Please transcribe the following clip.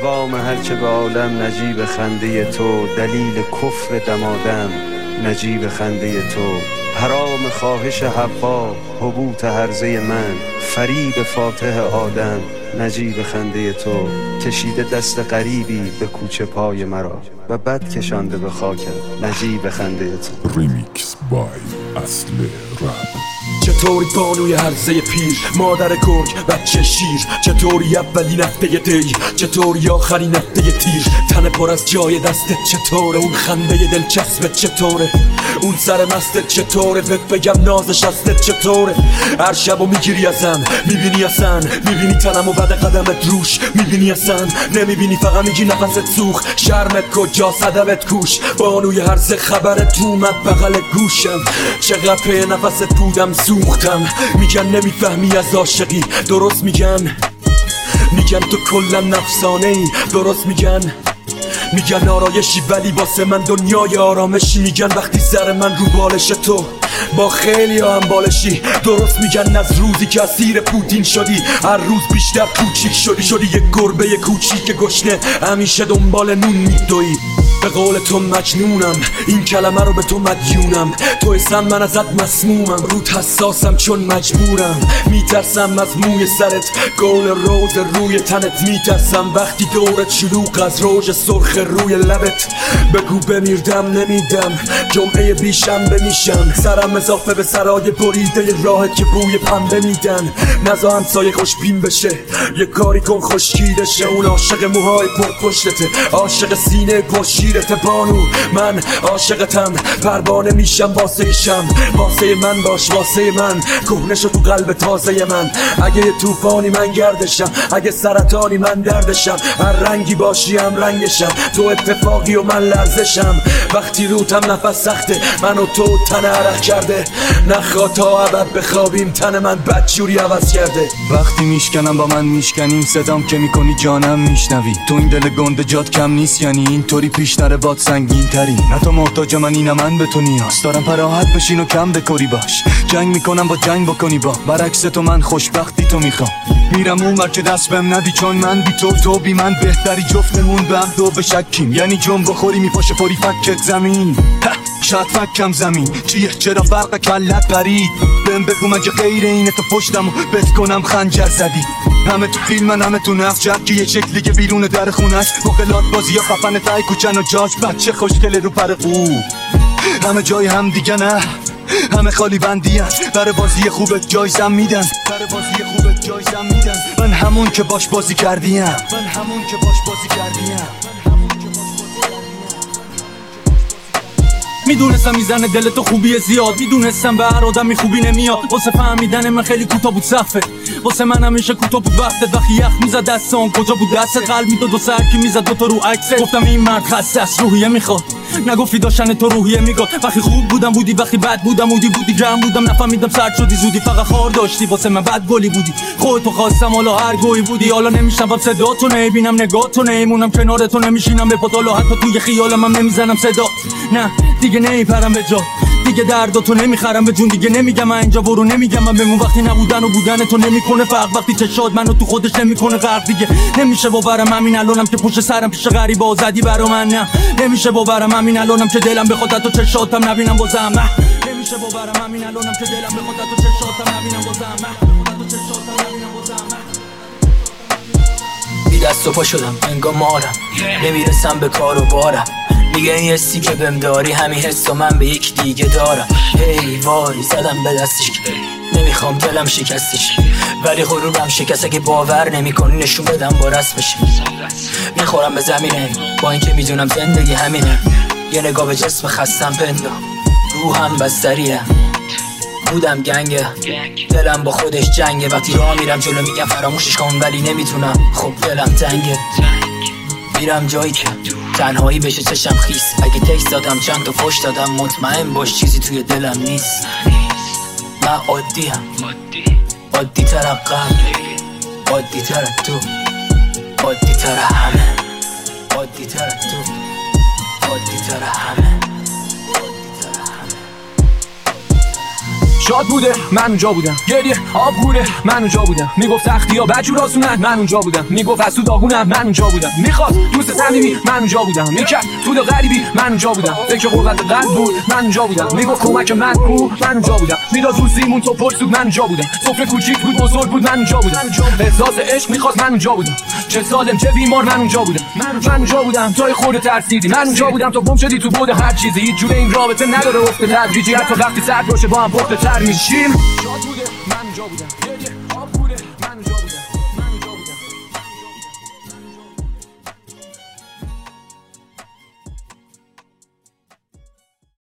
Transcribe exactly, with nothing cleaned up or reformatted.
دوام هرچه به عالم نجیب خنده تو، دلیل کفر دمادم نجیب خنده تو، حرام خواهش حوا حبوط هرزه من، فریب فاتح آدم نجیب خنده تو، کشیده دست غریبی به کوچه پای مرا و بد کشانده به خاکم نجیب خنده تو. ریمیکس بای اصل رپ. چطوری بانوی هرزه پیر، مادر گرگ بچه شیر، چطوری اولین هفته دی، چطوری آخرین هفته تیر، تن پر از جای دستت چطوره، اون خنده دلچسبت چطوره، اون سر مستت چطوره، بهت بگم نازش هستت چطوره، هر شبو میگیری ازم میبینی اصلا، میبینی تنم و بعد قدمت روش میبینی اصلا، نمیبینی فقط میگی نفست سوخ، شرمت کجا صدبت کوش، بانوی هرزه خبرت اومد بغل گوشم، چقدر په نفست بودم سوختم، میگن نمیفهمی از عاشقی، درست میگن، میگن تو کلا نفسانه ای، درست میگن، میگن آرایشی ولی واسه من دنیای آرامشی، میگن وقتی سر من رو بالش تو با خیلی هم بالشی، درست میگن از روزی که اسیر پوتین شدی هر روز بیشتر کوچیک شدی، شدی یک گربه کوچیک گشنه همیشه دنبال نون میدوی، به قول تو مجنونم، این کلمه رو به تو مدیونم، تو اسم من ازت مسمومم، رود حساسم چون مجبورم، میترسم از موی سرت، گل روز روی تنت، میترسم وقتی دورت شلوغ از روژ سرخ روی لبت، بگو بمیردم نمیدم، جمعه بیشنبه میشم، سرم اضافه به سرای بریده راهت که بوی پنبه میدن، نزا همسایه خوشبین بشه، یه کاری کن خشکیده شه، اون عاشق موهای پر پشتته، عاشق سینه پر شیرته بانو، من عاشقتم، پروانه میشم واسه شم، واسه من باش واسه من، کهنه شو تو قلب تازه من، اگه یه طوفانی من گردشم، اگه سرطانی من دردشم، هر رنگی باشی هم رنگشم، تو اتفاقی و من لرزشم، وقتی روتم نفس سخته، من و تو تن عرق کرده، نخوا تا ابد بخوابیم، تن من بدجوری عوض کرده، وقتی میشکنم با من میشکنیم، صدام که میکنی جانم میشنوی، تو این دل گنده جات کم نیست، یعنی اینطوری پیش نره باد سنگین تری، نه تو محتاج منی نه من به تو نیاز دارم، پراحت بشین و کم بکاری باش، جنگ میکنم با جنگ بکنی با، برعکس تو من خوشبختی تو میخوام، میرم اون ور که دست بهم ندی، چون من بی تو تو بی من بهتری، جفتمون به هم دو بشکیم، یعنی جون بخوری میپاشه پوری فکت زمین، شاید فکم زمین چیه چرا فرق کلت پرید، بهم بگو مگه غیر اینه تو پشتم و بت کنم خنجر زدی، همه تو فیلم من همه تو نفس جد که یه شکلی که بیرون در خونش، مقلات بازی یا خفن تای کوچن و جاش، بچه خوشگله رو پر قو، همه جای هم دیگه نه، همه خالی بندی هست، برای بازی خوبت جایزم میدن، برای بازی خوبت جایزم میدن، من همون که باش بازی کردیم، من همون که باش بازی کردیم. میدونستم میزنه دل تو خوبی زیاد، میدونستم به هر آدمی خوبی نمیاد، واسه فهمیدن من خیلی کوتاه بود صفه، واسه من همیشه کوتاه بود وقتت، وقتی یخ میزد دستان کجا بود دستت، قلب میداد و سر که میزد دوتا رو عکسه، گفتم این مرد خسته است روحیه میخواد، نگفتی داشتن تو روحیه میگاد، وقتی خوب بودم بودی، وقتی بد بودم بودی بودی، گرم بودم نفهمیدم سرد شدی زودی، فقط خار داشتی واسه من بد گلی بودی، خودتو خواستم حالا هر گویی بودی، حالا نمیشنوم صداتو، نمیبینم نگاهتو، نمیمونم کنارتو، نمیشینم به پاتالو، حتی توی خیالم هم نمیزنم صدا، نه دیگه نمیپرم به جا، دیگه درداتو نمیخرم به جون، دیگه نمیگم من اینجا برو، نمیگم من بمون، وقتی نبودن و بودن تو نمیکنه فرق، وقتی چشات منو تو خودش نمیکنه غرق، دیگه نمیشه باورم همین الانم که پشت سرم پیش غریبا زدی برا من، نه نمیشه باورم همین الانم که دلم بخواد تو چشاتم نبینم بازم، نه نمیشه باورم همین الانم که دلم بخواد تو چشاتم نبینم بازم، نه بخواد تو چشاتم نبینم بازم، بی دست و پا شدم انگار مارم، نمیرسم به کار و بارم، میگه این حسی که بهم داری همین حس و من به یک دیگه دارم، هی وای زدم به دستش، نمیخوام دلم شکستش، ولی غرورم شکست، اگه باور نمیکنی نشون بدم با رسمش، میخورم به زمینه با اینکه میدونم زندگی همینه، یه نگاه به جسم خستم پندا، روحم بستریه، بودم گنگه، دلم با خودش جنگه، وقتی راه میرم جلو میگم فراموشش کن ولی نمیتونم، خب دلم تنگه، میرم جایی که تنهایی بشه چشم خیس، اگه تکست دادم چند تا فوش دادم مطمئن باش چیزی توی دلم نیست، من عادی هم عادی تر قبل، عادی تر تو، عادی تر همه، عادی تر تو، عادی تر همه. شاد بوده من اونجا بودم، گریه آب گوره من اونجا بودم، میگفت تختی ها بجور آسونن من اونجا بودم، میگفت از تو داغونم من اونجا بودم، میخواست دوست صمیمی من اونجا بودم، میکرد طول غریبی من اونجا بودم، فکر قربت قلب بود من اونجا بودم، میگفت کمک من کو من اونجا بودم، میداد رو سیمون تو پرسود من اونجا بودم، سفره کوچیک بود بزرگ بود من اونجا بودم، احساس عشق میخواست من اونجا بودم، چه سالم چه بیمار من اونجا بودم، من اونجا بودم تا خورده ترسیدی، من اونجا بودم تا گم شدی تو بود هر چیزی، هیچ جوره این رابطه نداره افت تدریجی، حتی وقتی سرد باشه با هم پخته تر میشیم. شاد بوده من اونجا بودم، گریه آب بوده من اونجا بودم.